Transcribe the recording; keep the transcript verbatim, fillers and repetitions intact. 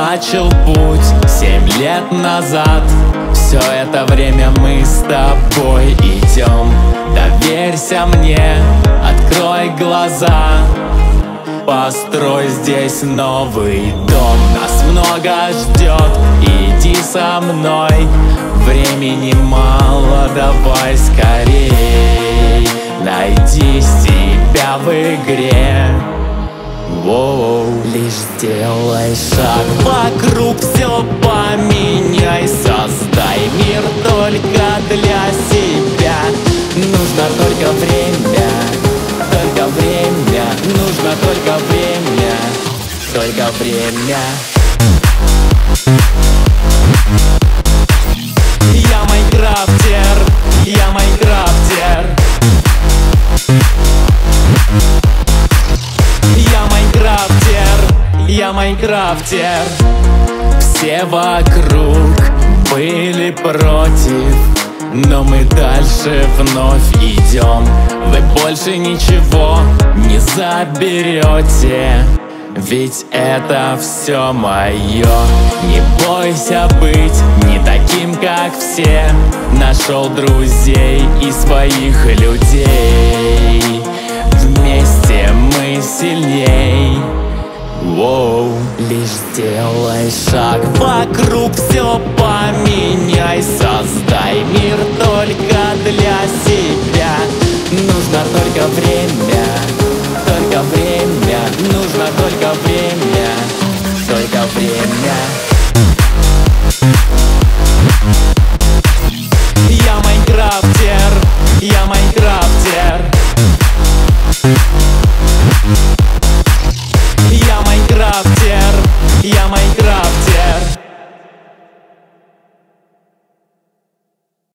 начал путь семь лет назад. Все это время мы с тобой идем. Доверься мне, открой глаза, построй здесь новый дом. Нас много ждет, иди со мной. Времени мало, давай скорей. Найди себя в игре. Воу. Лишь сделай шаг вокруг, все поменяй. Создай мир только для себя. Нужно только время, только время. Нужно только время, только время. Я майнкрафтер, я майнкрафтер. Я майнкрафтер, я майнкрафтер. Все вокруг были против, но мы дальше вновь идем. Вы больше ничего не заберете, ведь это все мое. Не бойся быть не таким, как все. Нашел друзей и своих людей. Вместе мы сильней. Воу. Лишь сделай шаг вокруг, все поменяй. Создай мир только для себя. Нужно только время, только время. Нужно только время, только время. Я майнкрафтер, я майнкрафтер.